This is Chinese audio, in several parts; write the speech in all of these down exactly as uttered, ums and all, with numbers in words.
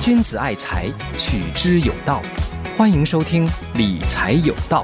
君子爱财，取之有道。欢迎收听理财有道。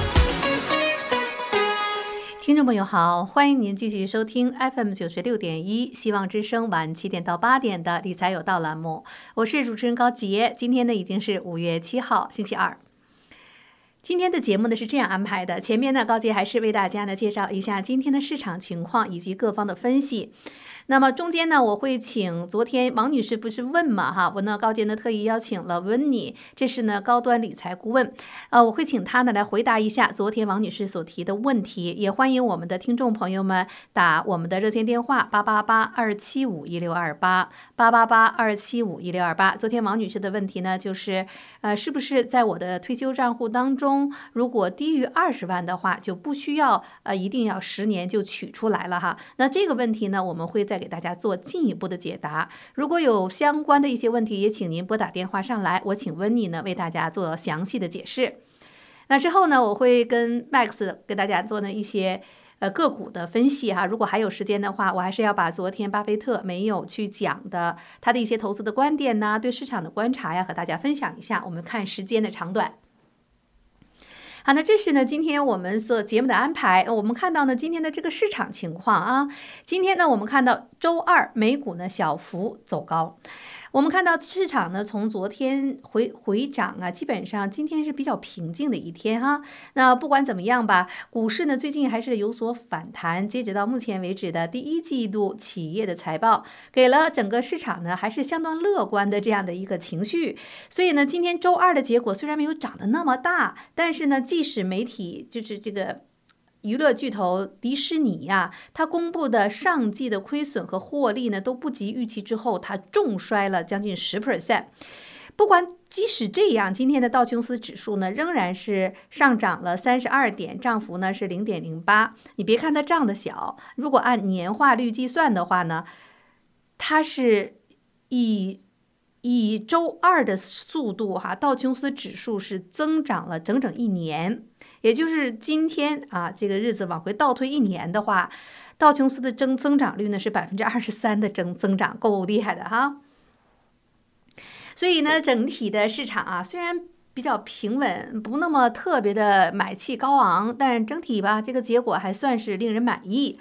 听众朋友好，欢迎您继续收听 F M 九十六点一 希望之声晚七点到八点的理财有道栏目，我是主持人高杰。今天呢已经是五月七号星期二。今天的节目呢是这样安排的，前面呢高杰还是为大家呢介绍一下今天的市场情况以及各方的分析。那么中间呢，我会请昨天王女士不是问嘛哈，我呢高杰呢特意邀请了温妮，这是呢高端理财顾问，呃，我会请她呢来回答一下昨天王女士所提的问题，也欢迎我们的听众朋友们打我们的热线电话八八八二七五一六二八八八八二七五一六二八。昨天王女士的问题呢，就是呃，是不是在我的退休账户当中，如果低于二十万的话，就不需要呃一定要十年就取出来了哈？那这个问题呢，我们会在再给大家做进一步的解答。如果有相关的一些问题，也请您拨打电话上来，我请温妮呢为大家做详细的解释。那之后呢，我会跟 Max 给大家做呢一些呃个股的分析哈。如果还有时间的话，我还是要把昨天巴菲特没有去讲的他的一些投资的观点呐，对市场的观察呀，和大家分享一下。我们看时间的长短。好，那这是呢今天我们所节目的安排。我们看到呢今天的这个市场情况啊，今天呢我们看到周二美股呢小幅走高。我们看到市场呢，从昨天回回涨啊，基本上今天是比较平静的一天哈。那不管怎么样吧，股市呢最近还是有所反弹。截止到目前为止的第一季度企业的财报，给了整个市场呢还是相当乐观的这样的一个情绪。所以呢，今天周二的结果虽然没有涨得那么大，但是呢，即使媒体就是这个娱乐巨头迪士尼呀、啊，它公布的上季的亏损和获利呢都不及预期之后，它重摔了将近 百分之十。 不管即使这样，今天的道琼斯指数呢仍然是上涨了三十二点，涨幅呢是 零点零八。 你别看它涨得小，如果按年化率计算的话呢，它是以以周二的速度哈，道琼斯指数是增长了整整一年。也就是今天啊，这个日子往回倒推一年的话，道琼斯的增增长率呢是 百分之二十三 的增增长，够厉害的哈。所以呢，整体的市场啊，虽然比较平稳，不那么特别的买气高昂，但整体吧，这个结果还算是令人满意。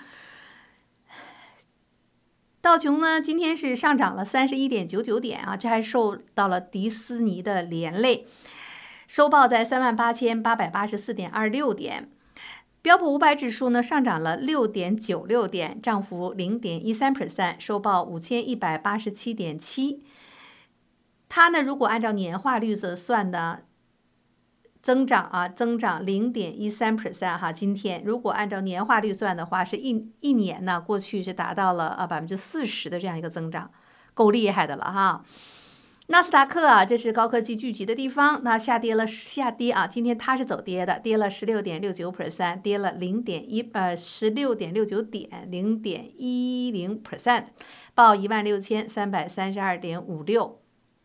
道琼呢，今天是上涨了 三十一点九九 点啊，这还受到了迪士尼的连累。收报在 三万八千八百八十四点二六 点，标普五百指数呢上涨了 六点九六 点，涨幅 零点一三 percent， 收报 五千一百八十七点七。它呢如果按照年化率子算的增长啊，增长 零点一三 percent 哈，今天如果按照年化率算的话，是一一年呢过去是达到了啊 百分之四十 的这样一个增长，够厉害的了哈。纳斯达克啊，这是高科技聚集的地方，那下跌了，下跌啊，今天它是走跌的，跌了 十六点六九 percent， 跌了 零点一 呃 十六点六九 点 零点一零 percent， 报 一万六千三百三十二点五六。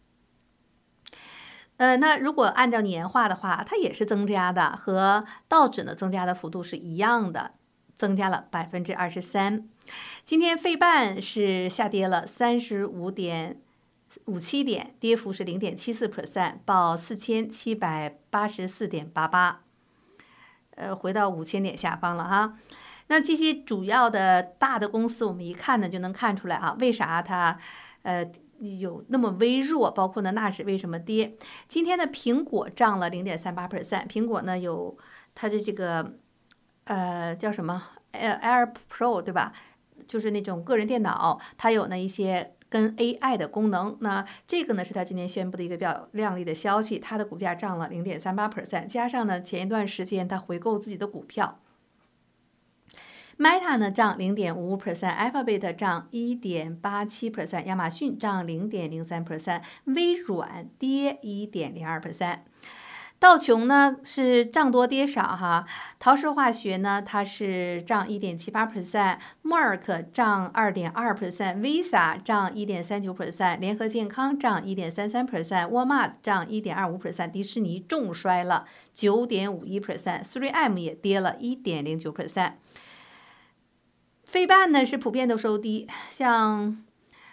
呃，那如果按照年化的话，它也是增加的，和道指呢增加的幅度是一样的，增加了 百分之二十三。今天费半是下跌了 三十五点五七 点，跌幅是 零点七四 percent， 报 四千七百八十四点八八， 呃，回到五千点下方了哈。那这些主要的大的公司，我们一看呢就能看出来哈，为啥它呃有那么微弱，包括呢纳指为什么跌。今天的苹果涨了 零点三八 percent， 苹果呢有它的这个呃叫什么 Air Pro 对吧，就是那种个人电脑，它有呢一些跟 A I 的功能，那这个呢是它今天宣布的一个比较亮丽的消息，它的股价涨了 零点三八 percent， 加上呢前一段时间它回购自己的股票。Meta 呢涨 零点五五 percent，Alphabet 涨 一点八七 percent， 亚马逊涨 零点零三 percent， 微软跌 一点零二 percent。道琼呢是涨多跌少哈，陶氏化学呢它是涨 一点七八 percent， Merck 涨 二点二 percent， Visa 涨 一点三九 percent， 联合健康涨 一点三三 percent， 沃尔玛涨 一点二五 percent， 迪士尼重摔了 九点五一 percent， 三 M 也跌了 一点零九 percent。 费半呢是普遍都收低，像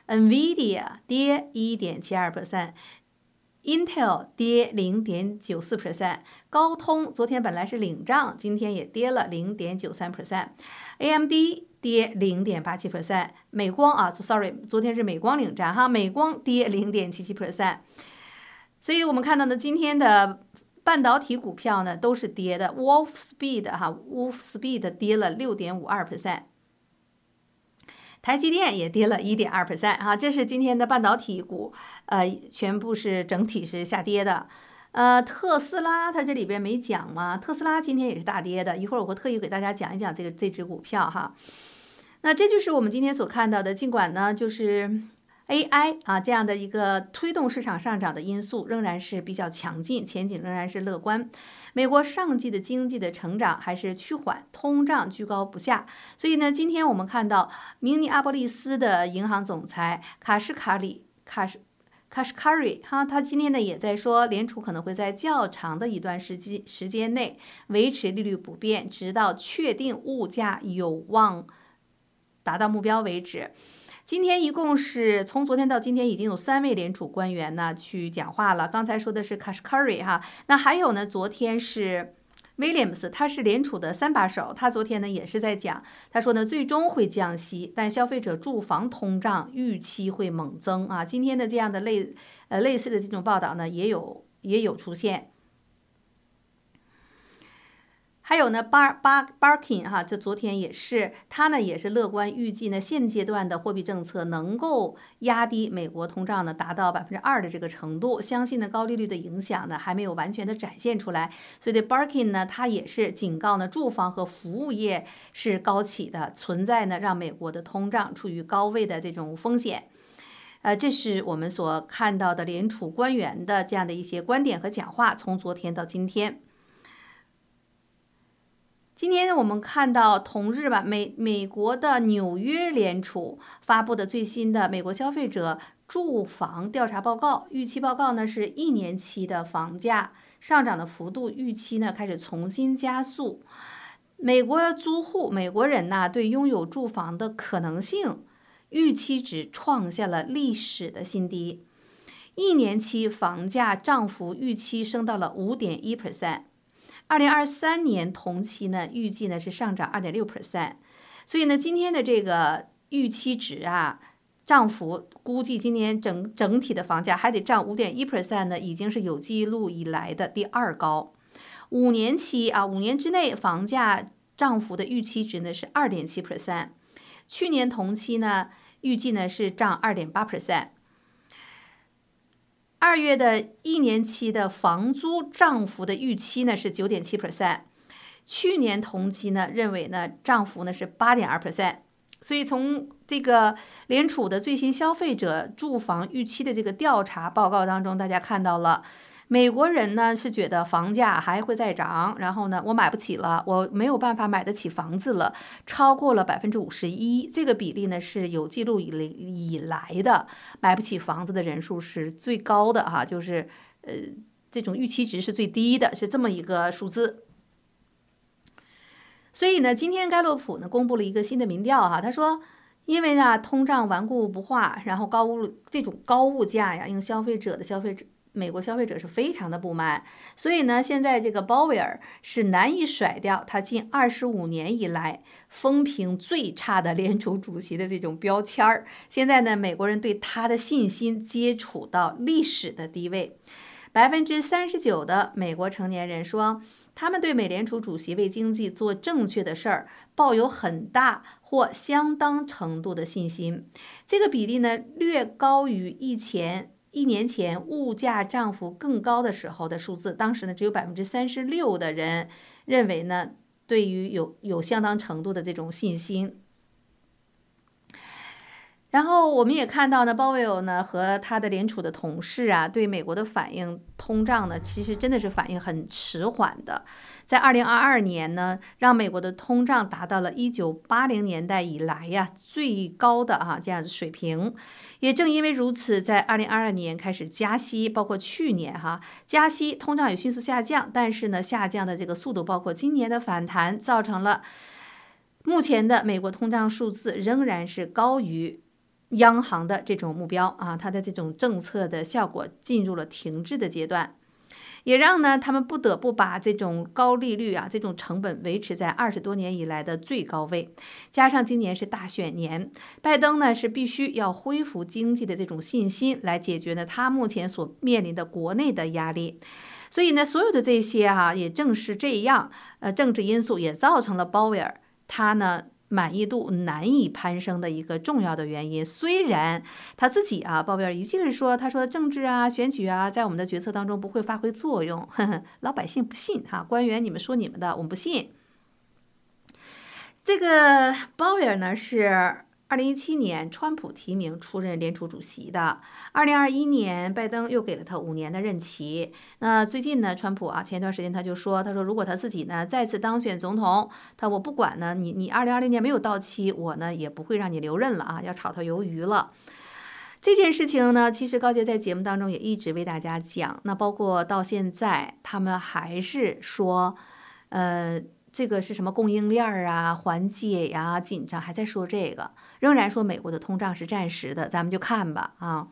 ，NVIDIA 跌 一点七二 percent。Intel 跌 零点九四 percent， 高通昨天本来是领涨，今天也跌了 零点九三 percent，A M D 跌 零点八七 percent， 美光啊 ，sorry， 昨天是美光领涨哈，美光跌 零点七七 percent， 所以我们看到呢，今天的半导体股票呢都是跌的 ，Wolfspeed 哈 ，Wolfspeed 跌了 六点五二 percent。台积电也跌了 一点二 percent 哈，这是今天的半导体股，呃，全部是整体是下跌的。呃，特斯拉它这里边没讲嘛，特斯拉今天也是大跌的，一会儿我会特意给大家讲一讲这个这只股票哈。那这就是我们今天所看到的，尽管呢就是 A I 啊这样的一个推动市场上涨的因素仍然是比较强劲，前景仍然是乐观。美国上季的经济的成长还是趋缓，通胀居高不下，所以呢，今天我们看到明尼阿波利斯的银行总裁卡什卡里卡什卡什卡瑞哈，他今天呢也在说，联储可能会在较长的一段时间时间内维持利率不变，直到确定物价有望达到目标为止。今天一共是从昨天到今天已经有三位联储官员呢去讲话了。刚才说的是 Kashkari 哈，那还有呢，昨天是 Williams， 他是联储的三把手，他昨天呢也是在讲，他说呢最终会降息，但消费者住房通胀预期会猛增啊。今天的这样的类呃类似的这种报道呢也有也有出现。还有呢，巴巴 Barkin 哈，这昨天也是，他呢也是乐观预计呢，现阶段的货币政策能够压低美国通胀呢，达到百分之二的这个程度。相信呢，高利率的影响呢还没有完全的展现出来，所以对 Barkin 呢，他也是警告呢，住房和服务业是高企的，存在呢让美国的通胀处于高位的这种风险。呃，这是我们所看到的联储官员的这样的一些观点和讲话，从昨天到今天。今天我们看到同日吧，美美国的纽约联储发布的最新的美国消费者住房调查报告，预期报告呢是一年期的房价上涨的幅度预期呢开始重新加速。美国租户美国人呢对拥有住房的可能性预期值创下了历史的新低，一年期房价涨幅预期升到了 五点一 percent。二零二三年同期呢，预计呢是上涨 二点六 percent， 所以呢，今天的这个预期值啊，涨幅估计今年整整体的房价还得涨 五点一 percent 呢，已经是有记录以来的第二高。五年期啊，五年之内房价涨幅的预期值呢是 二点七 percent， 去年同期呢预计呢是涨 二点八 percent。二月的一年期的房租涨幅的预期呢是 九点七 percent， 去年同期呢认为呢涨幅呢是 八点二 percent， 所以从这个联储的最新消费者住房预期的这个调查报告当中，大家看到了美国人呢是觉得房价还会再涨，然后呢我买不起了，我没有办法买得起房子了，超过了 百分之五十一， 这个比例呢是有记录以以来的买不起房子的人数是最高的哈，就是呃这种预期值是最低的，是这么一个数字。所以呢，今天盖洛普呢公布了一个新的民调哈，他说因为呢通胀顽固不化，然后高物这种高物价呀，因为消费者的消费者美国消费者是非常的不满，所以呢，现在这个鲍威尔是难以甩掉他近二十五年以来风评最差的联储主席的这种标签儿。现在呢，美国人对他的信心接触到历史的低位，百分之三十九的美国成年人说，他们对美联储主席为经济做正确的事儿抱有很大或相当程度的信心。这个比例呢，略高于以前。一年前物价涨幅更高的时候的数字，当时呢只有 百分之三十六 的人认为呢对于有有相当程度的这种信心。然后我们也看到呢，鲍威尔呢和他的联储的同事啊，对美国的反应通胀呢，其实真的是反应很迟缓的。在二零二二年呢，让美国的通胀达到了一九八零年代以来呀最高的啊这样的水平。也正因为如此，在二零二二年开始加息，包括去年哈加息，通胀也迅速下降，但是呢下降的这个速度，包括今年的反弹，造成了目前的美国通胀数字仍然是高于央行的这种目标啊，它的这种政策的效果进入了停滞的阶段。也让呢他们不得不把这种高利率啊，这种成本维持在二十多年以来的最高位。加上今年是大选年，拜登呢是必须要恢复经济的这种信心，来解决呢他目前所面临的国内的压力。所以呢，所有的这些啊，也正是这样，呃，政治因素也造成了鲍威尔他呢满意度难以攀升的一个重要的原因。虽然他自己啊，鲍威尔一直是说，他说政治啊、选举啊，在我们的决策当中不会发挥作用，呵呵，老百姓不信哈，官员你们说你们的，我们不信。这个鲍威尔呢是二零一七年川普提名出任联储主席的，二零二一年拜登又给了他五年的任期。那最近呢，川普啊，前一段时间他就说，他说如果他自己呢再次当选总统，他我不管呢，你你二零二零年没有到期，我呢也不会让你留任了啊，要炒他鱿鱼了。这件事情呢，其实高杰在节目当中也一直为大家讲，那包括到现在，他们还是说，呃。这个是什么供应链啊、缓解呀、紧张，还在说这个，仍然说美国的通胀是暂时的，咱们就看吧啊。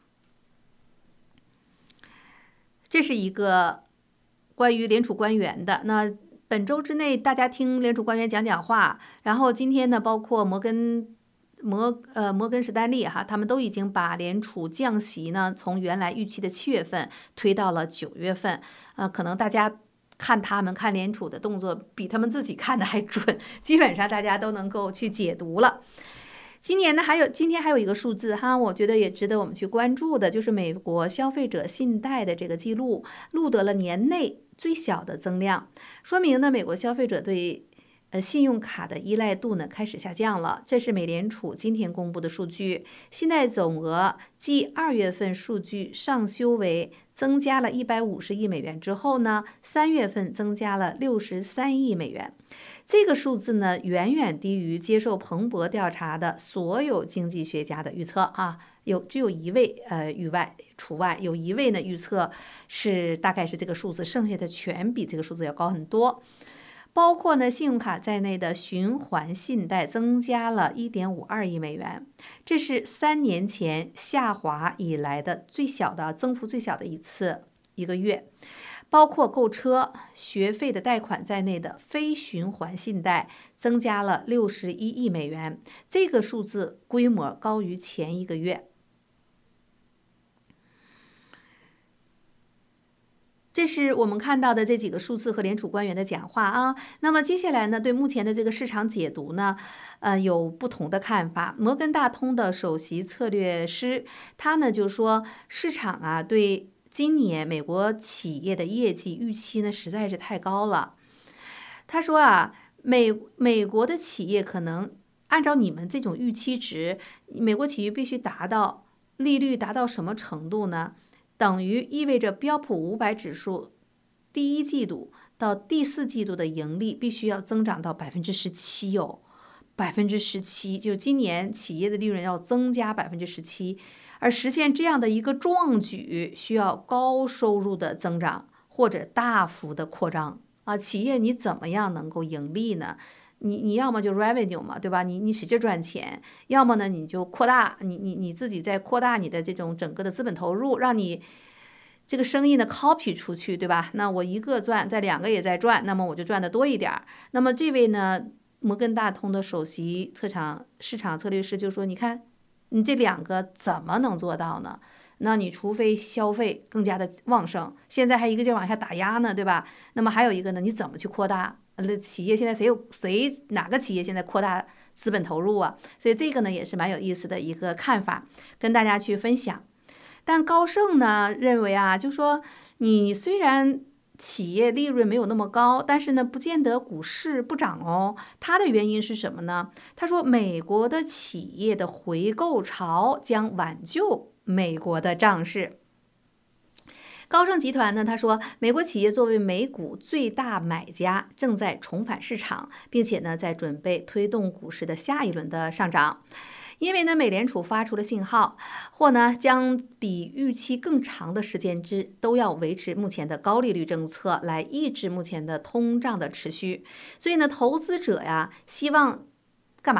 这是一个关于联储官员的，那本周之内大家听联储官员讲讲话，然后今天呢，包括摩根摩呃摩根士丹利哈，他们都已经把联储降息呢从原来预期的七月份推到了九月份，呃，可能大家。看他们看联储的动作比他们自己看的还准，基本上大家都能够去解读了。今年呢，还有今天还有一个数字哈，我觉得也值得我们去关注的，就是美国消费者信贷的这个记录录得了年内最小的增量，说明呢，美国消费者对呃，信用卡的依赖度呢开始下降了，这是美联储今天公布的数据。信贷总额继二月份数据上修为增加了一百五十亿美元之后呢，三月份增加了六十三亿美元。这个数字呢，远远低于接受彭博调查的所有经济学家的预测啊，有只有一位呃例外除外，有一位呢预测是大概是这个数字，剩下的全比这个数字要高很多。包括呢信用卡在内的循环信贷增加了 一点五二亿美元，这是三年前下滑以来的最小的增幅最小的一次一个月。包括购车、学费的贷款在内的非循环信贷增加了六十一亿美元，这个数字规模高于前一个月。这是我们看到的这几个数字和联储官员的讲话啊。那么接下来呢，对目前的这个市场解读呢，呃，有不同的看法。摩根大通的首席策略师他呢就说，市场啊对今年美国企业的业绩预期呢实在是太高了。他说啊，美美国的企业可能按照你们这种预期值，美国企业必须达到利率达到什么程度呢？等于意味着标普五百指数第一季度到第四季度的盈利必须要增长到百分之十七哦，百分之十七，就今年企业的利润要增加百分之十七，而实现这样的一个壮举，需要高收入的增长或者大幅的扩张啊！企业你怎么样能够盈利呢？你你要么就 revenue 嘛，对吧？你你使劲赚钱，要么呢你就扩大，你你你自己在扩大你的这种整个的资本投入，让你这个生意呢 copy 出去，对吧？那我一个赚，在两个也在赚，那么我就赚的多一点。那么这位呢，摩根大通的首席策场市场策略师就说，你看你这两个怎么能做到呢？那你除非消费更加的旺盛，现在还一个劲往下打压呢，对吧？那么还有一个呢，你怎么去扩大？那企业现在谁有谁哪个企业现在扩大资本投入啊？所以这个呢也是蛮有意思的一个看法，跟大家去分享。但高盛呢认为啊，就说你虽然企业利润没有那么高，但是呢不见得股市不涨哦。它的原因是什么呢？他说美国的企业的回购潮将挽救美国的涨势。高盛集团呢，他说，美国企业作为美股最大买家，正在重返市场，并且呢，在准备推动股市的下一轮的上涨。因为呢，美联储发出了信号，或呢将比预期更长的时间之都要维持目前的高利率政策，来抑制目前的通胀的持续。所以呢，投资者呀，希望干嘛？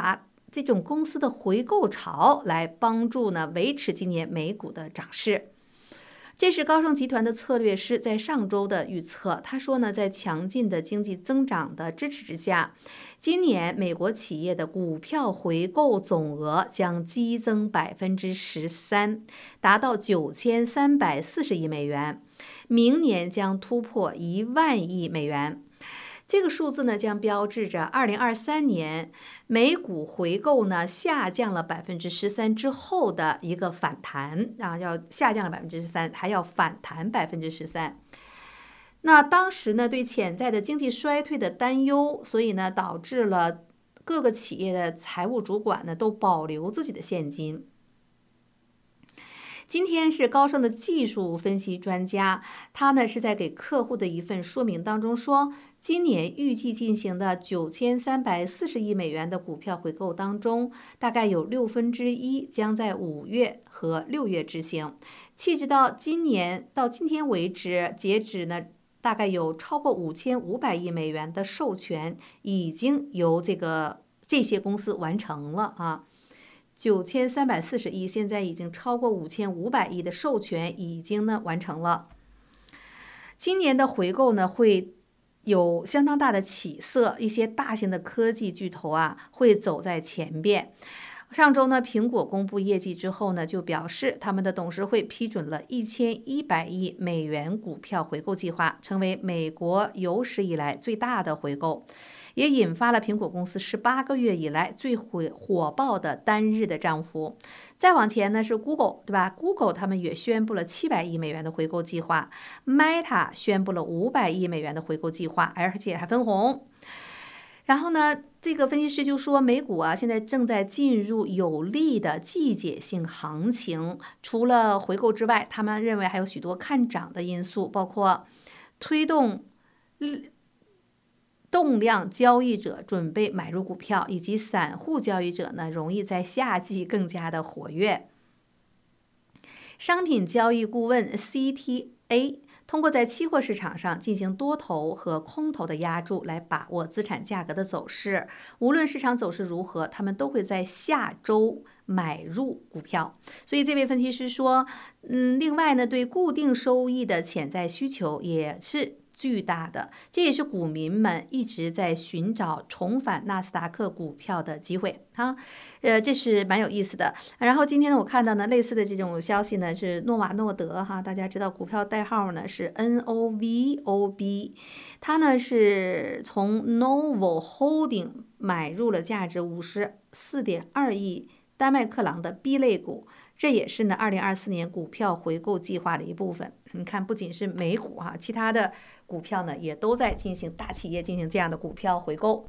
这种公司的回购潮来帮助呢维持今年美股的涨势。这是高盛集团的策略师在上周的预测。他说呢，在强劲的经济增长的支持之下，今年美国企业的股票回购总额将激增百分之十三，达到九千三百四十亿美元，明年将突破一万亿美元。这个数字呢，将标志着二零二三年美股回购呢下降了百分之十三之后的一个反弹啊，要下降了百分之十三，还要反弹百分之十三。那当时呢，对潜在的经济衰退的担忧，所以呢，导致了各个企业的财务主管呢都保留自己的现金。今天是高盛的技术分析专家，他呢是在给客户的一份说明当中说，今年预计进行的九千三百四十亿美元的股票回购当中，大概有六分之一将在五月和六月执行。截止到今年到今天为止，截止呢大概有超过五千五百亿美元的授权已经由这个这些公司完成了啊。九千三百四十亿，现在已经超过五千五百亿的授权已经呢完成了。今年的回购呢会有相当大的起色，一些大型的科技巨头啊会走在前边。上周呢，苹果公布业绩之后呢，就表示他们的董事会批准了一千一百亿美元股票回购计划，成为美国有史以来最大的回购。也引发了苹果公司十八个月以来最火火爆的单日的涨幅。再往前呢是 Google， 对吧 ？Google 他们也宣布了七百亿美元的回购计划 ，Meta 宣布了五百亿美元的回购计划，而且还分红。然后呢，这个分析师就说，美股啊现在正在进入有利的季节性行情。除了回购之外，他们认为还有许多看涨的因素，包括推动动量交易者准备买入股票，以及散户交易者呢容易在夏季更加的活跃。商品交易顾问 C T A 通过在期货市场上进行多头和空头的压注来把握资产价格的走势。无论市场走势如何，他们都会在下周买入股票。所以这位分析师说，嗯，另外呢，对固定收益的潜在需求也是巨大的，这也是股民们一直在寻找重返纳斯达克股票的机会啊，呃，这是蛮有意思的。然后今天呢，我看到呢类似的这种消息呢是诺瓦诺德哈，大家知道股票代号呢是 N O V O B， 它呢是从 Novo Holding 买入了价值五十四点二亿丹麦克朗的 B 类股。这也是呢，二零二四年股票回购计划的一部分。你看，不仅是美股哈、啊，其他的股票呢也都在进行大企业进行这样的股票回购。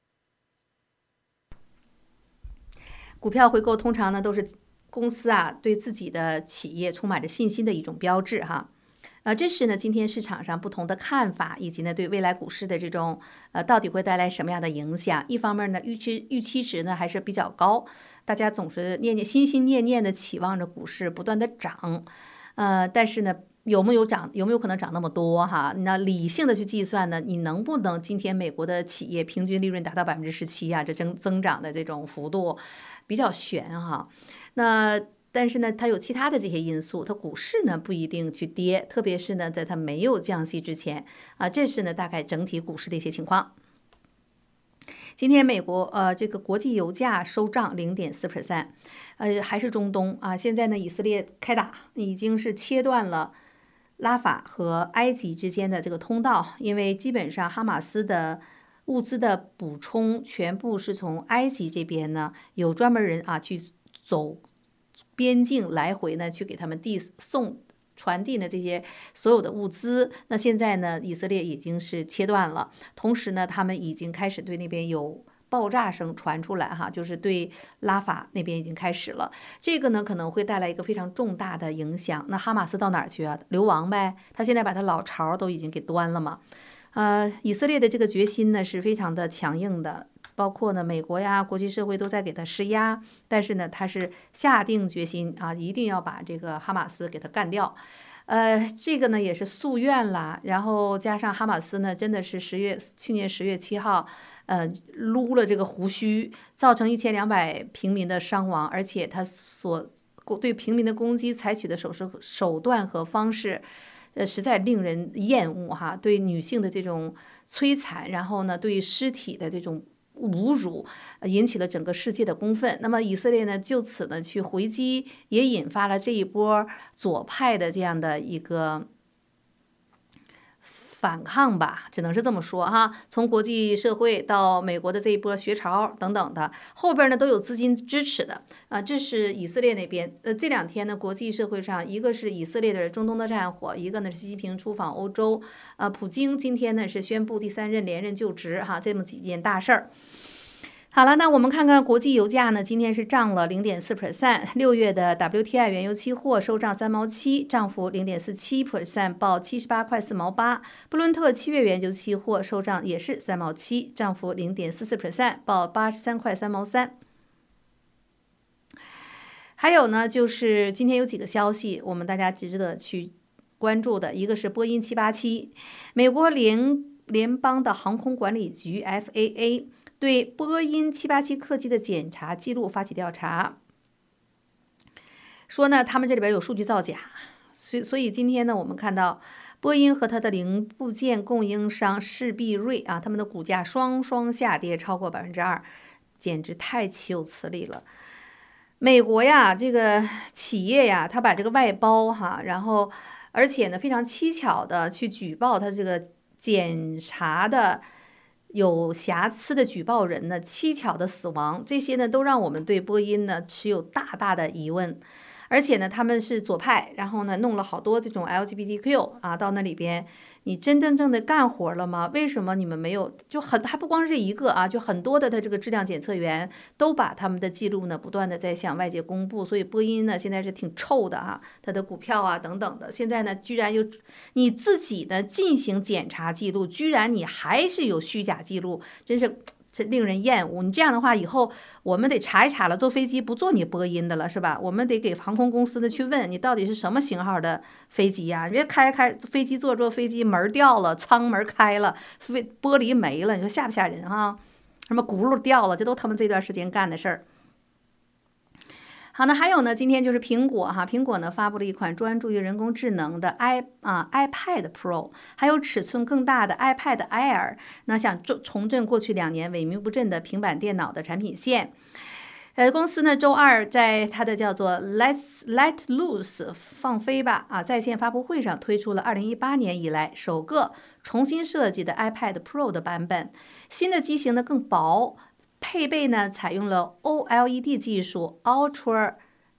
股票回购通常呢都是公司啊对自己的企业充满着信心的一种标志哈。呃，这是呢今天市场上不同的看法，以及呢对未来股市的这种呃到底会带来什么样的影响。一方面呢，预期预期值呢还是比较高。大家总是念念心心念念的期望着股市不断的涨，呃，但是呢，有没有涨，有没有可能涨那么多哈？那理性的去计算呢，你能不能今天美国的企业平均利润达到百分之十七呀？这增增长的这种幅度比较悬哈。那但是呢，它有其他的这些因素，它股市呢不一定去跌，特别是呢在它没有降息之前啊，这是呢大概整体股市的一些情况。今天美国呃这个国际油价收涨 零点四 percent， 呃还是中东啊。现在呢以色列开打，已经是切断了拉法和埃及之间的这个通道，因为基本上哈马斯的物资的补充全部是从埃及这边呢有专门人啊去走边境来回呢去给他们递送传递呢这些所有的物资。那现在呢以色列已经是切断了，同时呢他们已经开始对那边有爆炸声传出来哈，就是对拉法那边已经开始了。这个呢可能会带来一个非常重大的影响。那哈马斯到哪儿去啊？流亡呗，他现在把他老巢都已经给端了嘛。呃，以色列的这个决心呢是非常的强硬的， 包括呢美国呀，国际社会都在给他施压，但是呢，他是下定决心啊，一定要把这个哈马斯给他干掉。呃，这个呢也是夙愿啦，然后加上哈马斯呢，真的是十月去年十月七号，呃，撸了这个胡须，造成一千两百平民的伤亡，而且他所对平民的攻击采取的手势手段和方式。呃，实在令人厌恶哈！对女性的这种摧残，然后呢，对尸体的这种侮辱，呃、引起了整个世界的公愤。那么以色列呢，就此呢去回击，也引发了这一波左派的这样的一个反抗吧，只能是这么说哈。从国际社会到美国的这一波学潮等等的，后边呢都有资金支持的啊。这是以色列那边，呃，这两天呢，国际社会上一个是以色列的中东的战火，一个呢是习近平出访欧洲，啊，普京今天呢是宣布第三任连任就职哈，这么几件大事儿。好了，那我们看看国际油价呢，今天是涨了 零点四 percent， 六月的 W T I 原油期货收涨三毛七，涨幅 零点四七 percent， 报七十八块四毛八。布伦特七月原油期货收涨也是三毛七，涨幅 零点四四 percent， 报八十三块三毛三。还有呢，就是今天有几个消息，我们大家值得去关注的，一个是波音七八七，美国联联邦的航空管理局 F A A。对波音七八七客机的检查记录发起调查，说呢，他们这里边有数据造假，所以所以今天呢，我们看到波音和它的零部件供应商士必瑞啊，他们的股价双双下跌超过百分之二，简直太岂有此理了。美国呀，这个企业呀，他把这个外包哈，然后而且呢，非常蹊跷的去举报他这个检查的。有瑕疵的举报人呢，蹊跷的死亡，这些呢都让我们对波音呢持有大大的疑问。而且呢，他们是左派，然后呢弄了好多这种 L G B T Q 啊，到那里边，你真真正的干活了吗？为什么你们没有？就很还不光是这一个啊，就很多的他这个质量检测员都把他们的记录呢不断的在向外界公布，所以波音呢现在是挺臭的哈，它的股票啊等等的，现在呢居然又你自己呢进行检查记录，居然你还是有虚假记录，真是。这令人厌恶。你这样的话，以后我们得查一查了。坐飞机不坐你波音的了，是吧？我们得给航空公司的去问你到底是什么型号的飞机呀、啊？你别开开飞机坐坐飞机门掉了，舱门开了，飞玻璃没了，你说吓不吓人哈？什么轱辘掉了，这都他们这段时间干的事儿。好，那还有呢，今天就是苹果哈，苹果呢发布了一款专注于人工智能的 i 啊 iPad Pro， 还有尺寸更大的 iPad Air， 那想重振过去两年萎靡不振的平板电脑的产品线。呃，公司呢周二在它的叫做 Let's Let Loose 放飞吧啊在线发布会上推出了二零一八年以来首个重新设计的 iPad Pro 的版本，新的机型呢更薄。配备呢，采用了 O L E D 技术 Ultra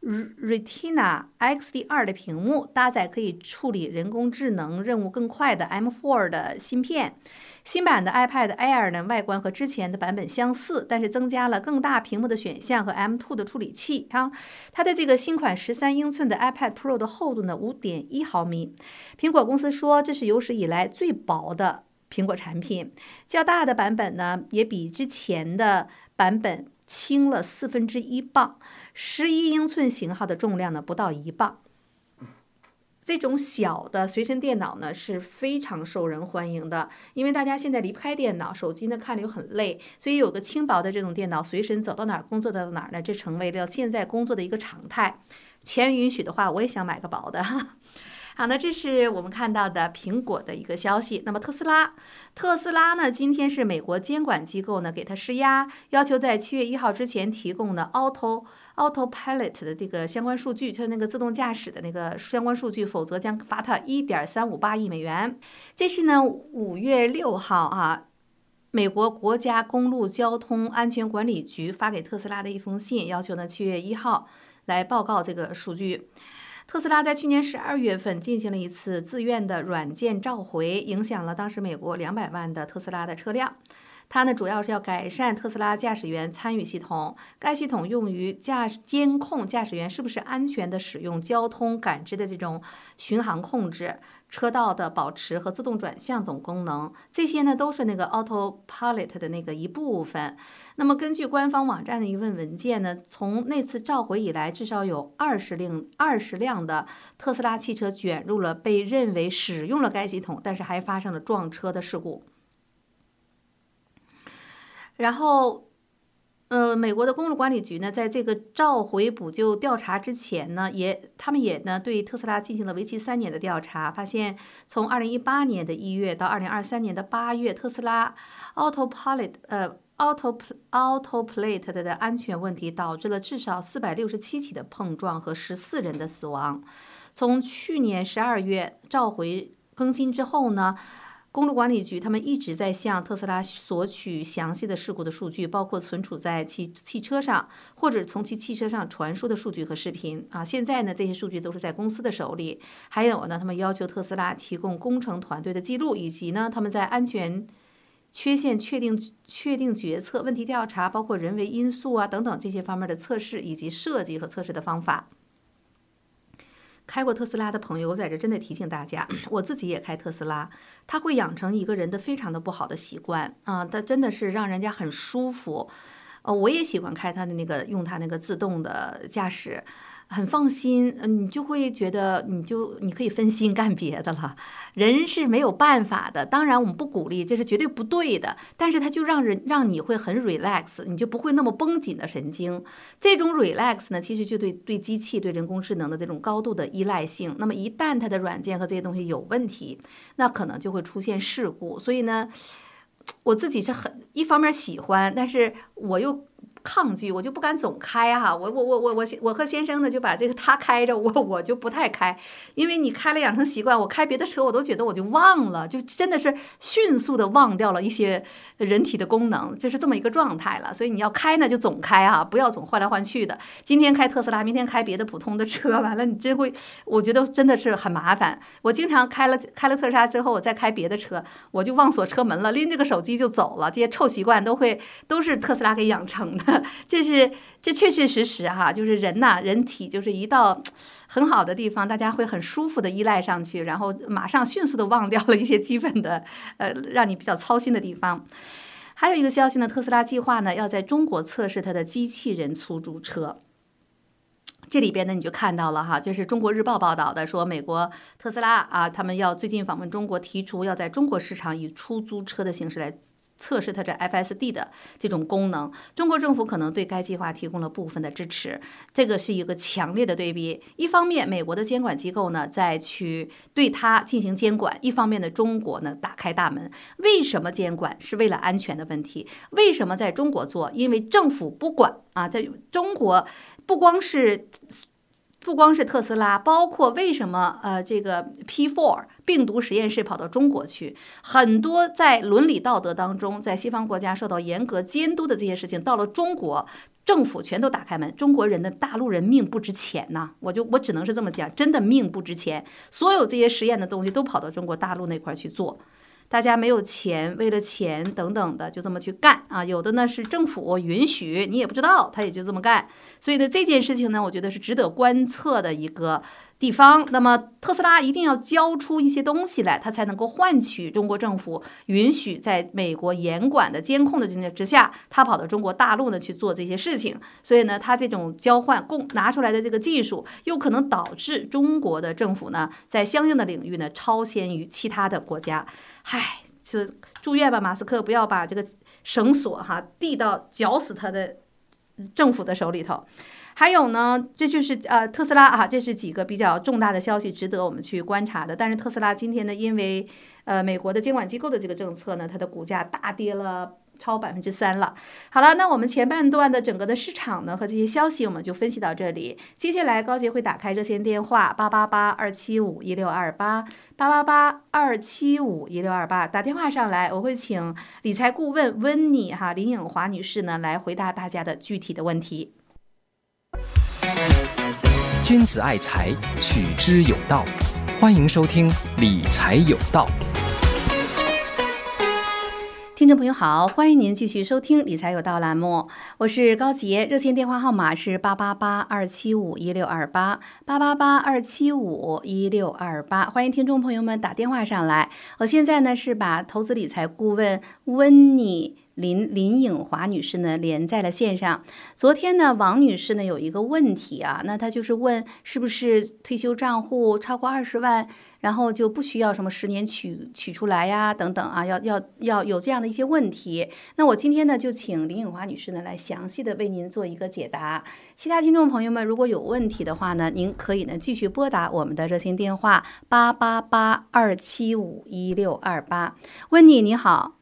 Retina X D R 的屏幕，搭载可以处理人工智能任务更快的 M 四 的芯片。新版的 iPad Air 呢，外观和之前的版本相似，但是增加了更大屏幕的选项和 M 二 的处理器啊。它的这个新款十三英寸的 iPad Pro 的厚度呢 五点一毫米。苹果公司说，这是有史以来最薄的苹果产品，较大的版本呢，也比之前的版本轻了四分之一磅，十一英寸型号的重量呢不到一磅。这种小的随身电脑呢是非常受人欢迎的，因为大家现在离不开电脑，手机呢看着又很累，所以有个轻薄的这种电脑，随身走到哪儿工作到哪儿呢，这成为了现在工作的一个常态。钱允许的话，我也想买个薄的。好，那这是我们看到的苹果的一个消息。那么特斯拉，特斯拉呢，今天是美国监管机构呢给它施压，要求在七月一号之前提供的 Auto Autopilot 的这个相关数据，就是那个自动驾驶的那个相关数据，否则将罚他一点三五八亿美元。这是呢五月六号啊，美国国家公路交通安全管理局发给特斯拉的一封信，要求呢七月一号来报告这个数据。特斯拉在去年十二月份进行了一次自愿的软件召回，影响了当时美国两百万的特斯拉的车辆。 它呢主要是要改善特斯拉驾驶员参与系统，该系统用于驾监控驾驶员是不是安全的使用交通感知的这种巡航控制、车道的保持和自动转向等功能，这些呢都是那个 Autopilot 的那个一部分。那么根据官方网站的一份文件呢，从那次召回以来，至少有二十辆二十辆的特斯拉汽车卷入了被认为使用了该系统，但是还发生了撞车的事故。然后呃，美国的公路管理局呢，在这个召回补救调查之前呢，也他们也呢对特斯拉进行了为期三年的调查，发现从二零一八年的一月到二零二三年的八月，特斯拉 Autopilot 呃 Auto Autopilot 的安全问题导致了至少四百六十七起的碰撞和十四人的死亡。从去年十二月召回更新之后呢，公路管理局他们一直在向特斯拉索取详细的事故的数据，包括存储在其汽车上或者从其汽车上传输的数据和视频啊。现在呢，这些数据都是在公司的手里。还有呢，他们要求特斯拉提供工程团队的记录，以及呢他们在安全缺陷确定确定决策、问题调查，包括人为因素啊等等这些方面的测试以及设计和测试的方法。开过特斯拉的朋友，我在这真的提醒大家，我自己也开特斯拉，它会养成一个人的非常的不好的习惯啊，它真的是让人家很舒服。呃，我也喜欢开它的那个用它那个自动的驾驶，很放心，你就会觉得你就你可以分心干别的了。人是没有办法的，当然我们不鼓励，这是绝对不对的，但是它就让人让你会很 relax， 你就不会那么绷紧的神经。这种 relax 呢，其实就对对机器、对人工智能的这种高度的依赖性。那么一旦它的软件和这些东西有问题，那可能就会出现事故。所以呢，我自己是很一方面喜欢，但是我又抗拒，我就不敢总开哈、啊。我我我我我我和先生呢就把这个他开着，我我就不太开，因为你开了养成习惯，我开别的车我都觉得我就忘了，就真的是迅速的忘掉了一些人体的功能，就是这么一个状态了。所以你要开呢就总开啊，不要总换来换去的。今天开特斯拉，明天开别的普通的车，完了你真会，我觉得真的是很麻烦。我经常开了开了特斯拉之后，我再开别的车，我就忘锁车门了，拎这个手机就走了，这些臭习惯都会都是特斯拉给养成的。这是这确确实实哈，就是人呐、啊，人体就是一到很好的地方，大家会很舒服的依赖上去，然后马上迅速的忘掉了一些基本的呃让你比较操心的地方。还有一个消息呢，特斯拉计划呢要在中国测试它的机器人出租车。这里边呢，你就看到了哈，这是中国日报报道的，说美国特斯拉啊，他们要最近访问中国，提出要在中国市场以出租车的形式来测试它这 F S D 的这种功能。中国政府可能对该计划提供了部分的支持，这个是一个强烈的对比。一方面，美国的监管机构呢在去对它进行监管；一方面呢，中国呢打开大门。为什么监管？是为了安全的问题。为什么在中国做？因为政府不管啊，在中国不光是。不光是特斯拉，包括为什么呃这个 P 四 病毒实验室跑到中国去，很多在伦理道德当中，在西方国家受到严格监督的这些事情，到了中国，政府全都打开门。中国人的大陆人命不值钱呐、啊，我就我只能是这么讲，真的命不值钱。所有这些实验的东西都跑到中国大陆那块去做。大家没有钱，为了钱等等的就这么去干啊，有的呢是政府允许，你也不知道，他也就这么干。所以呢，这件事情呢，我觉得是值得观测的一个地方。那么特斯拉一定要交出一些东西来，它才能够换取中国政府允许在美国严管的监控的之下，他跑到中国大陆呢去做这些事情。所以呢，他这种交换供拿出来的这个技术，有可能导致中国的政府呢在相应的领域呢超先于其他的国家。嗨，就祝愿吧，马斯克不要把这个绳索哈递到绞死他的政府的手里头。还有呢，这就是呃特斯拉啊，这是几个比较重大的消息，值得我们去观察的。但是特斯拉今天呢，因为呃美国的监管机构的这个政策呢，它的股价大跌了超百分之三了。好了，那我们前半段的整个的市场呢和这些消息，我们就分析到这里。接下来高杰会打开热线电话八八八二七五一六二八八八八二七五一六二八，打电话上来，我会请理财顾问温妮哈林颖华女士呢来回答大家的具体的问题。 君子爱财，取之有道。欢迎收听理财有道。 听听众朋友好，欢迎您继续收听理财有道栏目，我是高杰，热线电话号码是八八八二七五一六二八八八八二七五一六二八，欢迎听众朋友们打电话上来。我现在呢是把投资理财顾问温妮林林颖华女士呢连在了线上。昨天呢，王女士呢有一个问题啊，那她就是问是不是退休账户超过二十万，然后就不需要什么十年取取出来呀等等啊，要要要有这样的一些问题。那我今天呢就请林颖华女士呢来详细的为您做一个解答。其他听众朋友们如果有问题的话呢，您可以呢继续拨打我们的热线电话八八八二七五一六二八。温妮你好。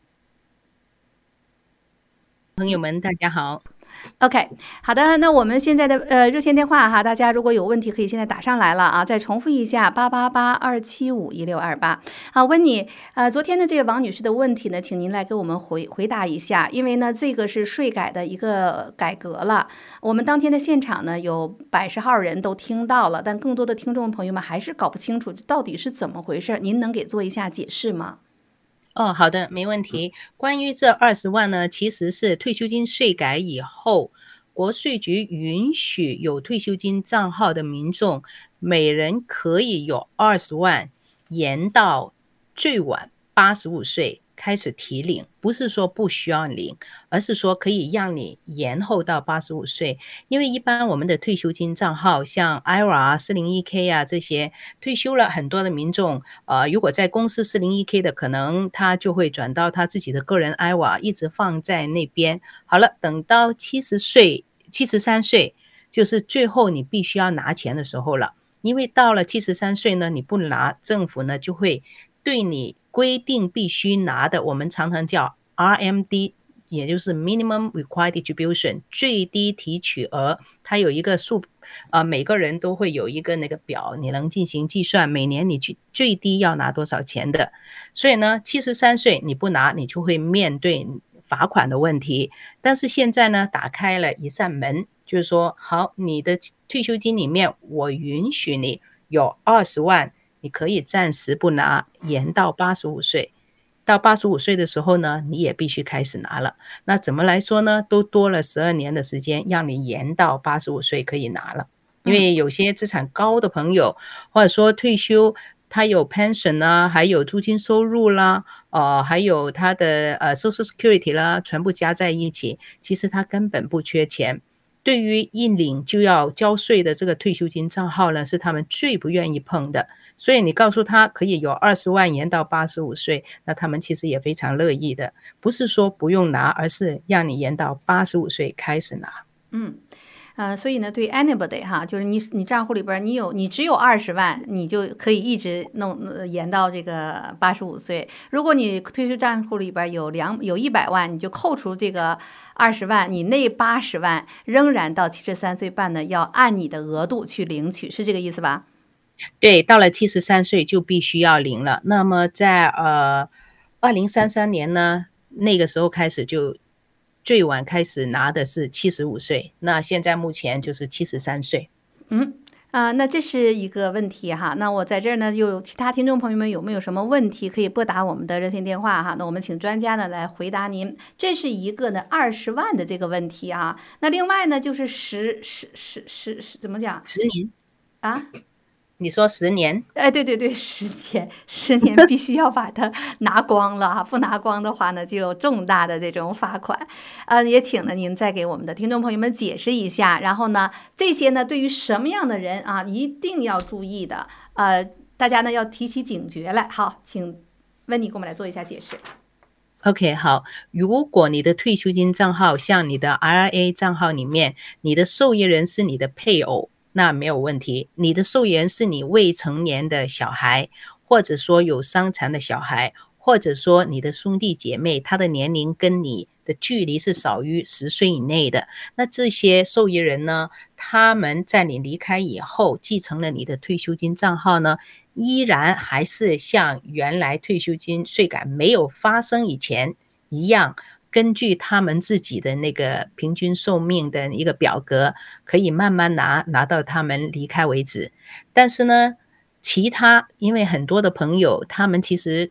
朋友们大家好。 OK， 好的，那我们现在的呃热线电话哈，大家如果有问题可以现在打上来了啊，再重复一下八八八二七五一六二八。啊，温妮，呃，昨天的这个王女士的问题呢，请您来给我们回回答一下，因为呢这个是税改的一个改革了，我们当天的现场呢有百十号人都听到了，但更多的听众朋友们还是搞不清楚到底是怎么回事，您能给做一下解释吗？ 哦，好的，没问题。关于这二十万呢，其实是退休金税改以后，国税局允许有退休金账号的民众，每人可以有二十万，延到最晚八十五岁开始提领，不是说不需要领，而是说可以让你延后到八十五岁。因为一般我们的退休金账号像 I R A 四零一 K 啊这些退休了很多的民众，呃，如果在公司四零一 K 的，可能他就会转到他自己的个人 I R A 一直放在那边。好了，等到七十岁七十三岁就是最后你必须要拿钱的时候了。因为到了七十三岁呢，你不拿，政府呢就会对你规定必须拿的，我们常常叫 R M D， 也就是 Minimum Required Distribution， 最低提取额，它有一个数，呃，每个人都会有一个那个表，你能进行计算，每年你去最低要拿多少钱的。所以呢，七十三岁你不拿，你就会面对罚款的问题。但是现在呢，打开了一扇门，就是说，好，你的退休金里面，我允许你有二十万。你可以暂时不拿，延到八十五岁。到八十五岁的时候呢，你也必须开始拿了。那怎么来说呢？都多了十二年的时间，让你延到八十五岁可以拿了。因为有些资产高的朋友，或者说退休，他有 pension 啦，还有租金收入啦，呃，还有他的呃 social security 啦，全部加在一起，其实他根本不缺钱。对于一领就要交税的这个退休金账号呢，是他们最不愿意碰的。所以你告诉他可以有二十万延到八十五岁，那他们其实也非常乐意的，不是说不用拿，而是让你延到八十五岁开始拿。 嗯。呃，所以呢，对 anybody 哈，就是你你账户里边你有你只有二十万，你就可以一直弄、呃、延到这个八十五岁。如果你退休账户里边有两有一百万，你就扣除这个二十万，你那八十万仍然到七十三岁半呢，要按你的额度去领取，是这个意思吧？ 对，到了七十三岁就必须要领了。那么在呃二零三三年呢，那个时候开始就。最晚开始拿的是七十五岁，那现在目前就是七十三岁。 嗯啊、呃，那这是一个问题哈。那我在这儿呢，有其他听众朋友们有没有什么问题可以拨打我们的热线电话哈？那我们请专家呢来回答您。这是一个呢二十万的这个问题啊。那另外呢就是十十十十十怎么讲？ 十年啊？ 你说十年？ 哎，对对对，十年，十年必须要把它拿光了啊！不拿光的话呢，就有重大的这种罚款。呃，也请呢您再给我们的听众朋友们解释一下。然后呢，这些呢对于什么样的人啊，一定要注意的。呃，大家呢要提起警觉来。好，请温妮给我们来做一下解释。 OK， 好。如果你的退休金账号像你的 I R A 账号里面，你的受益人是你的配偶，那没有问题。你的受益人是你未成年的小孩，或者说有伤残的小孩，或者说你的兄弟姐妹，他的年龄跟你的距离是少于十岁以内的，那这些受益人呢，他们在你离开以后继承了你的退休金账号呢，依然还是像原来退休金税改没有发生以前一样，根据他们自己的那个平均寿命的一个表格，可以慢慢拿，拿到他们离开为止。但是呢，其他因为很多的朋友，他们其实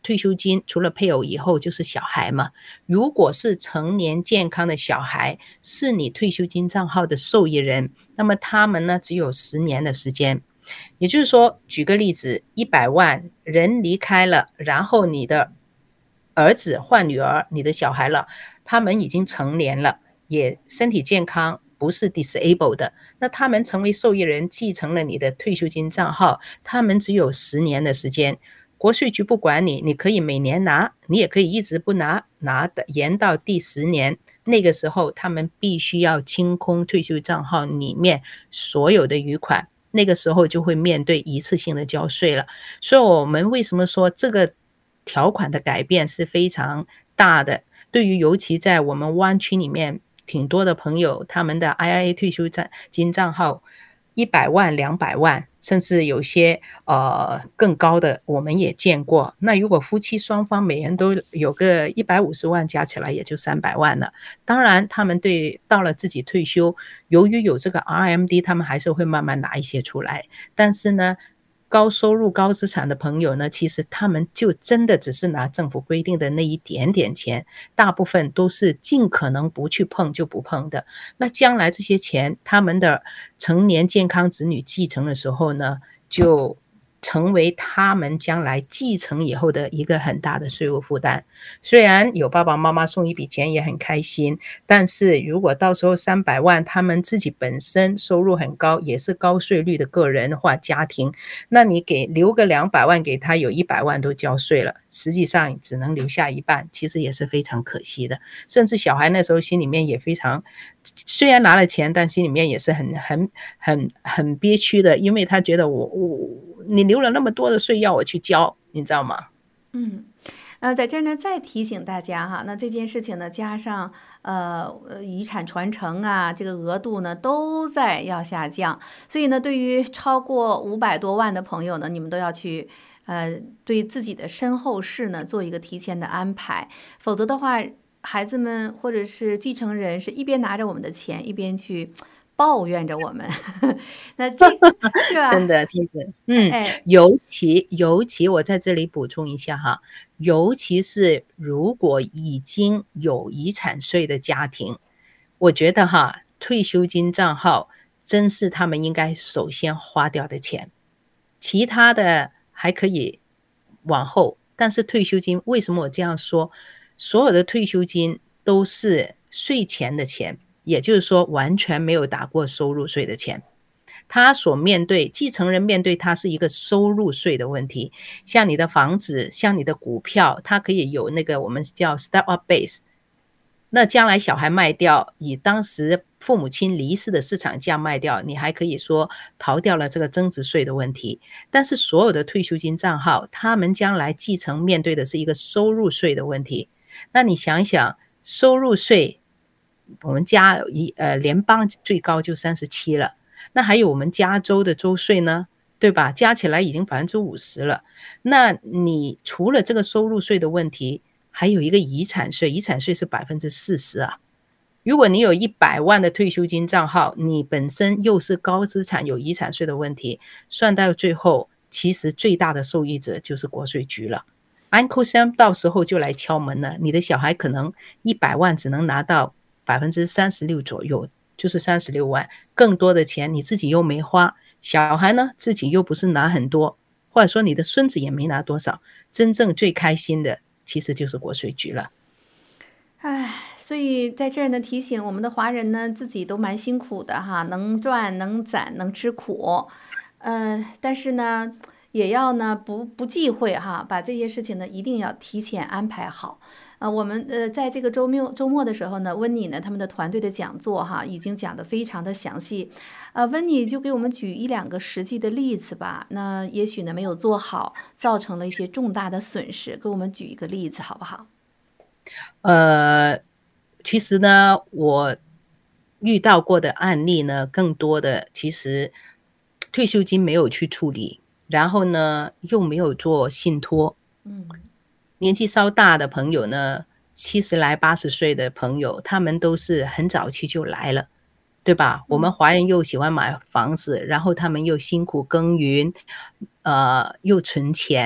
退休金除了配偶以后就是小孩嘛。如果是成年健康的小孩是你退休金账号的受益人，那么他们呢只有十年的时间。也就是说，举个例子，一百万人离开了，然后你的儿子换女儿，你的小孩了，他们已经成年了，也身体健康，不是 disabled 的，那他们成为受益人，继承了你的退休金账号，他们只有十年的时间。国税局不管你，你可以每年拿，你也可以一直不拿，拿的延到第十年，那个时候他们必须要清空退休账号里面所有的余款，那个时候就会面对一次性的交税了。所以我们为什么说这个条款的改变是非常大的，对于尤其在我们湾区里面挺多的朋友，他们的 I R A 退休金账号一百万两百万，甚至有些呃更高的我们也见过。那如果夫妻双方每人都有个一百五十万，加起来也就三百万了。当然他们对到了自己退休，由于有这个 R M D， 他们还是会慢慢拿一些出来。但是呢高收入高资产的朋友呢，其实他们就真的只是拿政府规定的那一点点钱，大部分都是尽可能不去碰就不碰的。那将来这些钱他们的成年健康子女继承的时候呢，就成为他们将来继承以后的一个很大的税务负担。虽然有爸爸妈妈送一笔钱也很开心，但是如果到时候三百万他们自己本身收入很高，也是高税率的个人或家庭，那你给留个两百万给他，有一百万都交税了，实际上只能留下一半，其实也是非常可惜的。甚至小孩那时候心里面也非常，虽然拿了钱，但心里面也是很很很很憋屈的，因为他觉得我我你留了那么多的税要我去交，你知道吗？ 嗯，呃，在这儿呢再提醒大家哈，那这件事情呢加上呃遗产传承啊，这个额度呢都在要下降，所以呢对于超过五百多万的朋友呢，你们都要去呃对自己的身后事呢做一个提前的安排，否则的话孩子们或者是继承人是一边拿着我们的钱一边去抱怨着我们那这个是吧？ 真的真的嗯、 哎、 尤其尤其我在这里补充一下哈，尤其是如果已经有遗产税的家庭，我觉得哈退休金账号真是他们应该首先花掉的钱，其他的还可以往后，但是退休金，为什么我这样说？所有的退休金都是税前的钱，也就是说完全没有打过收入税的钱，他所面对继承人面对他是一个收入税的问题。像你的房子，像你的股票，它可以有那个我们叫 step up base， 那将来小孩卖掉，以当时父母亲离世的市场价卖掉，你还可以说逃掉了这个增值税的问题。但是所有的退休金账号，他们将来继承面对的是一个收入税的问题。那你想想，收入税我们加一呃联邦最高就三十七了，那还有我们加州的州税呢，对吧？加起来已经百分之五十了。那你除了这个收入税的问题，还有一个遗产税，遗产税是百分之四十啊。如果你有一百万的退休金账号，你本身又是高资产，有遗产税的问题，算到最后，其实最大的受益者就是国税局了。Uncle Sam 到时候就来敲门了，你的小孩可能一百万只能拿到百分之三十六左右，就是三十六万，更多的钱你自己又没花，小孩呢自己又不是拿很多，或者说你的孙子也没拿多少，真正最开心的其实就是国税局了。 唉，所以在这儿呢提醒我们的华人呢，自己都蛮辛苦的哈，能赚能攒能吃苦，呃，但是呢也要呢不不忌讳哈，把这些事情呢一定要提前安排好。呃，我们呃在这个周末周末的时候呢，温妮呢他们的团队的讲座哈，已经讲得非常的详细。呃，温妮就给我们举一两个实际的例子吧。那也许呢没有做好，造成了一些重大的损失，给我们举一个例子好不好？ 呃，其实呢，我遇到过的案例呢，更多的其实退休金没有去处理，然后呢又没有做信托。 嗯。 年纪稍大的朋友呢，七十来八十岁的朋友，他们都是很早期就来了，对吧？我们华人又喜欢买房子，然后他们又辛苦耕耘，呃，又存钱，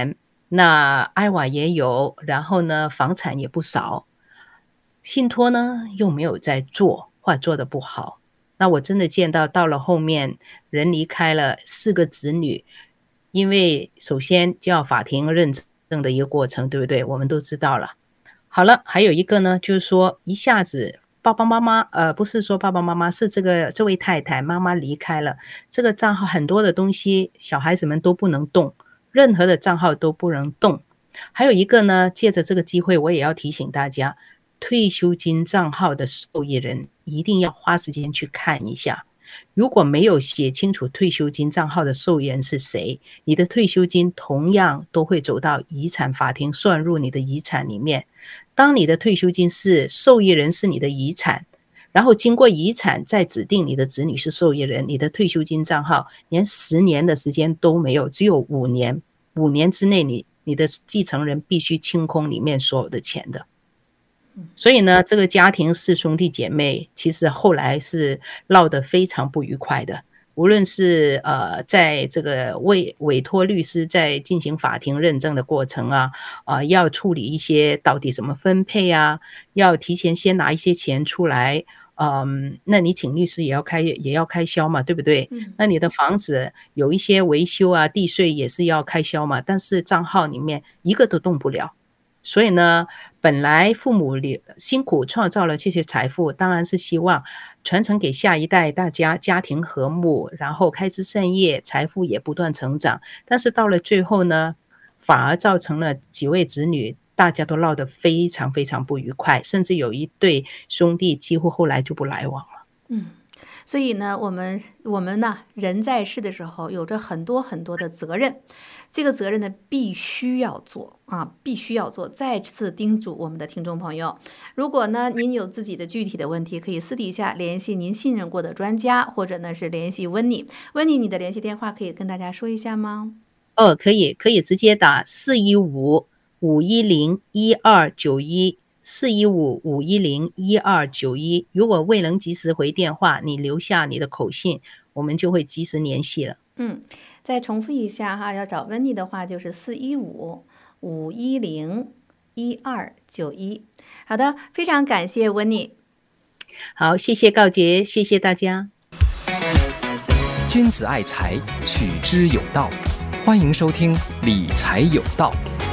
那埃瓦也有，然后呢房产也不少，信托呢又没有在做，或者做得不好。那我真的见到到了后面人离开了，四个子女，因为首先就要法庭认证的一个过程，对不对？我们都知道了。好了，还有一个呢，就是说一下子爸爸妈妈呃，不是说爸爸妈妈，是这个这位太太妈妈离开了，这个账号很多的东西小孩子们都不能动，任何的账号都不能动。还有一个呢，借着这个机会我也要提醒大家，退休金账号的受益人一定要花时间去看一下，如果没有写清楚退休金账号的受益人是谁，你的退休金同样都会走到遗产法庭算入你的遗产里面。当你的退休金是受益人是你的遗产，然后经过遗产再指定你的子女是受益人，你的退休金账号连十年的时间都没有，只有五年，五年之内你你的继承人必须清空里面所有的钱的。所以呢，这个家庭是兄弟姐妹，其实后来是闹得非常不愉快的。无论是呃，在这个委委托律师在进行法庭认证的过程啊，呃，要处理一些到底怎么分配啊，要提前先拿一些钱出来，嗯，那你请律师也要开也要开销嘛，对不对？ 嗯， 那你的房子有一些维修啊，地税也是要开销嘛，但是账号里面一个都动不了。所以呢，本来父母辛苦创造了这些财富，当然是希望传承给下一代，大家家庭和睦，然后开枝散叶，财富也不断成长。但是到了最后呢，反而造成了几位子女大家都闹得非常非常不愉快，甚至有一对兄弟几乎后来就不来往了。 嗯，所以呢，我们我们呢，人在世的时候有着很多很多的责任，这个责任呢必须要做啊，必须要做。再次叮嘱我们的听众朋友，如果呢您有自己的具体的问题，可以私底下联系您信任过的专家，或者呢是联系温妮。温妮，你的联系电话可以跟大家说一下吗？ 哦，可以，可以直接打四一五五一零一二九一。四一五五一零一二九一，如果未能及时回电话，你留下你的口信，我们就会及时联系了。 嗯，再重复一下哈，要找温妮的话就是四一五五一零一二九一。好的，非常感谢温妮。 好，谢谢告捷，谢谢大家。 君子爱财，取之有道。欢迎收听理财有道。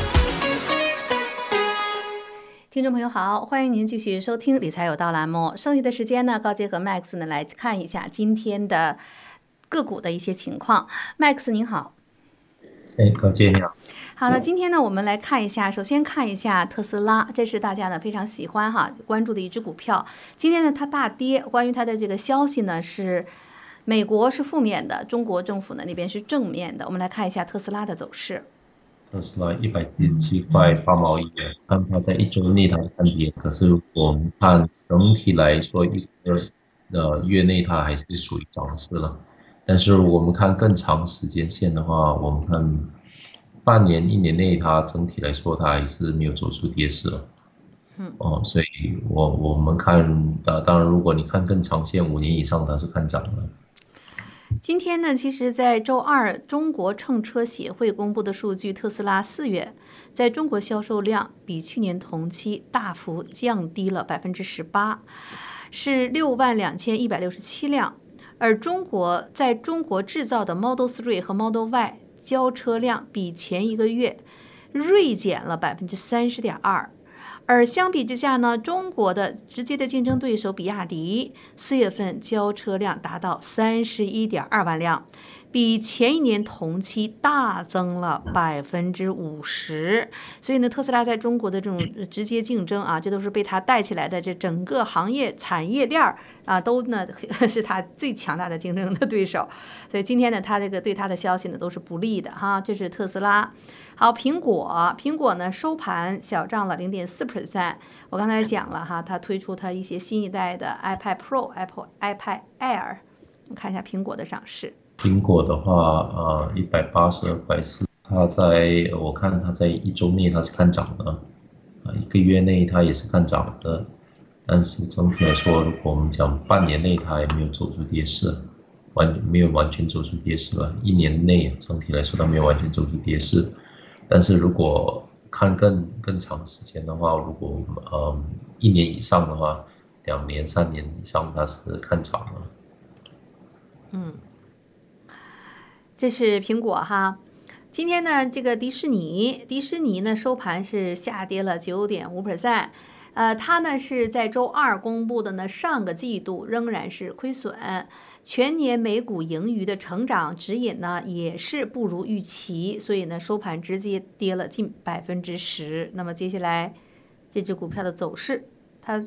听众朋友好，欢迎您继续收听理财有道栏目。剩余的时间呢，高杰和 Max 呢来看一下今天的个股的一些情况。Max 您好。 哎，高杰你好。 好了，今天呢我们来看一下，首先看一下特斯拉，这是大家呢非常喜欢哈关注的一只股票。今天呢它大跌，关于它的这个消息呢是美国是负面的，中国政府呢那边是正面的。我们来看一下特斯拉的走势。 特斯拉一百七十七块八毛一元，看它在一周内它是看跌，可是我们看整体来说，一个呃月内它还是属于涨势了。但是我们看更长时间线的话，我们看半年、一年内它整体来说它还是没有走出跌势了。嗯，哦，所以我我们看呃，当然如果你看更长线，五年以上它是看涨的。 今天呢，其实在周二，中国乘车协会公布的数据，特斯拉四月在中国销售量比去年同期大幅降低了百分之十八，是六万两千一百六十七辆。而中国在中国制造的 Model 三和 Model Y 交车量比前一个月锐减了百分之三十点二。而相比之下呢，中国的直接的竞争对手比亚迪四月份交车辆达到三十一点二万辆，比前一年同期大增了百分之五十。所以呢，特斯拉在中国的这种直接竞争啊，这都是被它带起来的，这整个行业产业链啊，都呢是它最强大的竞争的对手。所以今天呢，它这个对它的消息呢都是不利的哈。这是特斯拉。好，苹果，苹果呢收盘小涨了 百分之零点四。我刚才讲了哈，它推出它一些新一代的 iPad Pro、Apple iPad Air。我们看一下苹果的涨势。 苹果的话，呃，一百八十二块四，它在我看它在一周内它是看涨的，啊，一个月内它也是看涨的，但是整体来说，如果我们讲半年内它也没有走出跌势，完没有完全走出跌势了，一年内整体来说它没有完全走出跌势。 但是如果看更更长时间的话，如果嗯一年以上的话，两年三年以上它是看涨了。 嗯，这是苹果哈。今天呢，这个迪士尼，迪士尼呢收盘是下跌了 九点五 percent。呃，它呢是在周二公布的呢，上个季度仍然是亏损，全年每股盈余的成长指引呢也是不如预期，所以呢收盘直接跌了近百分之十。那么接下来这只股票的走势，它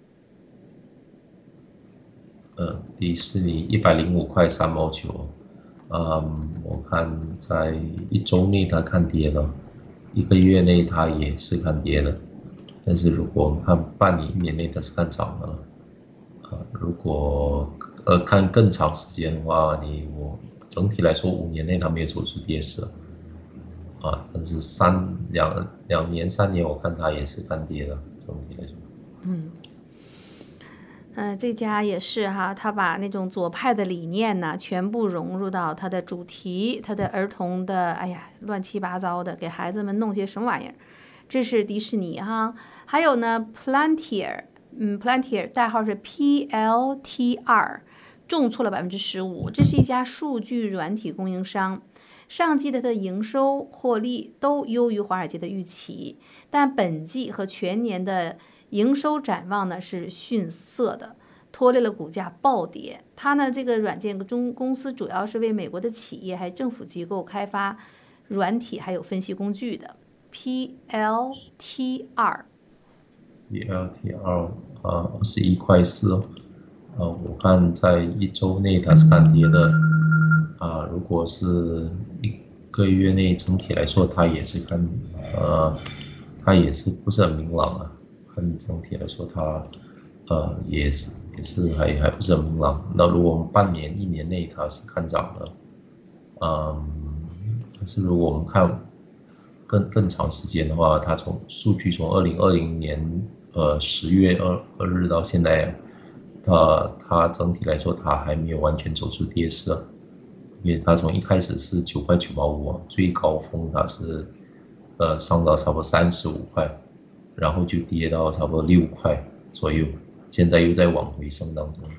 呃，迪士尼一百零五块三毛九，嗯，我看在一周内它看跌了，一个月内它也是看跌的。但是如果我们看半年、一年内它是看涨的了，呃，如果呃看更长时间的话，你我整体来说五年内它没有走出跌势，啊，但是三两两年、三年我看它也是看跌的，整体来说。 嗯。嗯、呃，这家也是哈，他把那种左派的理念呢，全部融入到他的主题，他的儿童的，哎呀，乱七八糟的，给孩子们弄些什么玩意儿。这是迪士尼哈，还有呢 ，Palantir， 嗯 ，Palantir 代号是 P L T R， 重挫了百分之十五。这是一家数据软体供应商，上季的它的营收获利都优于华尔街的预期，但本季和全年的营收展望呢是逊色的，拖累了股价暴跌。它呢这个软件中公司主要是为美国的企业还有政府机构开发软体还有分析工具的。P L T R，P L T R 啊，二十一块四哦，呃，我看在一周内它是看跌的，啊，如果是一个月内整体来说，它也是看，呃，它也是不是很明朗啊，看整体来说它，呃，也是也是还还不是很明朗。那如果我们半年、一年内它是看涨的，嗯，但是如果我们看更更长时间的话，它从数据从二零二零年呃十月二二日到现在，它它整体来说它还没有完全走出跌势，因为它从一开始是九块九毛五，最高峰它是呃上到差不多三十五块，然后就跌到差不多六块左右，现在又在往回升当中。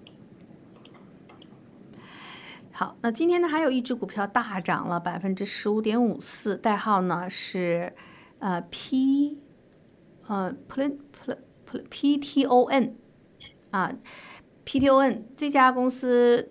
好，那今天呢还有一只股票大涨了百分之十五点五四，代号呢是呃 P 呃 P P P T O N 啊 P T O N 这家公司，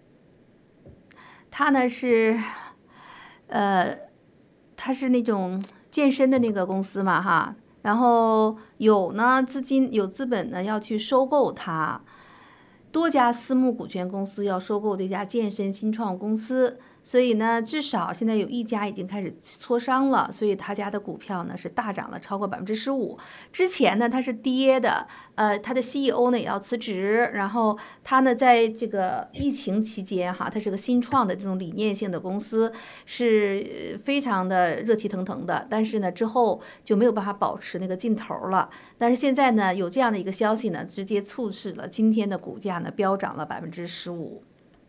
它呢是呃它是那种健身的那个公司嘛哈，然后有呢资金有资本呢要去收购它。多家私募股权公司要收购这家健身新创公司，所以呢，至少现在有一家已经开始磋商了，所以他家的股票呢是大涨了超过百分之十五。之前呢它是跌的，呃，他的 C E O 呢也要辞职，然后他呢在这个疫情期间哈，它是个新创的这种理念性的公司，是非常的热气腾腾的，但是呢之后就没有办法保持那个劲头了。但是现在呢有这样的一个消息呢，直接促使了今天的股价呢飙涨了百分之十五。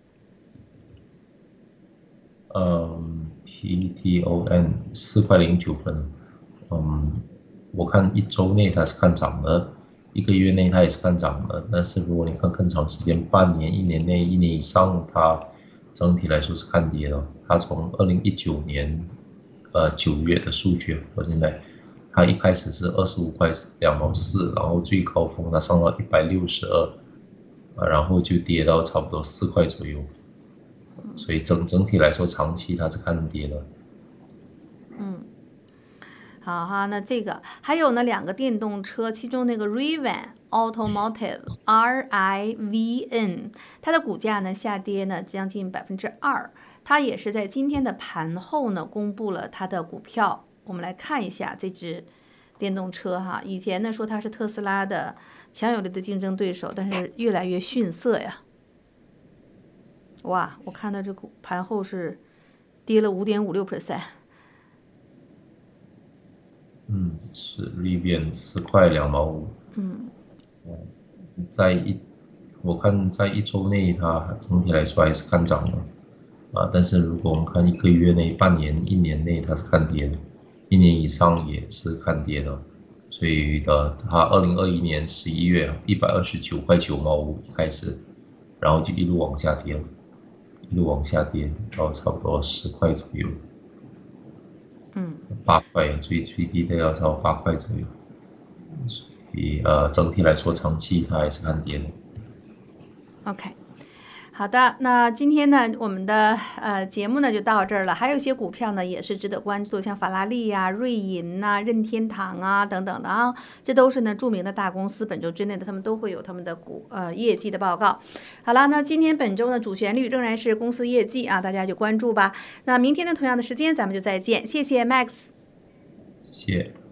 嗯 ，P T O N 四块零九分，嗯，我看一周内它是看涨的，一个月内它也是看涨的，但是如果你看更长时间，半年、一年内、一年以上，它整体来说是看跌的。它从二零一九年呃九月的数据到现在，它一开始是二十五块两毛四，然后最高峰它上到一百六十二，然后就跌到差不多四块左右。所以整整体来说，长期它是看跌的。 嗯，好哈，那这个还有呢，两个电动车，其中那个 Rivian Automotive R I V N， 它的股价呢下跌呢将近百分之二，它也是在今天的盘后呢公布了它的股票。我们来看一下这只电动车哈，以前呢说它是特斯拉的强有力的竞争对手，但是越来越逊色呀。哇，我看到这股盘后是跌了 五点五六 percent。 嗯，是 Rivian 四块两毛五。 嗯， 在一我看在一周内它整体来说还是看涨的。 啊，但是如果我们看一个月内、半年、一年内它是看跌的，一年以上也是看跌的，所以的它二零二一年十一月一百二十九块九毛五开始，然后就一路往下跌，一路往下跌到差不多十块左右， 嗯， 八块最最低的要到八块左右，所以呃整体来说长期它还是看跌的。 OK。好的，那今天呢，我们的呃节目呢就到这儿了。还有一些股票呢也是值得关注，像法拉利呀、瑞银呐、任天堂啊等等的啊，这都是呢著名的大公司，本周之内的他们都会有他们的股呃业绩的报告。好了，那今天本周呢主旋律仍然是公司业绩啊，大家就关注吧。那明天的同样的时间咱们就再见，谢谢 Max， 谢谢。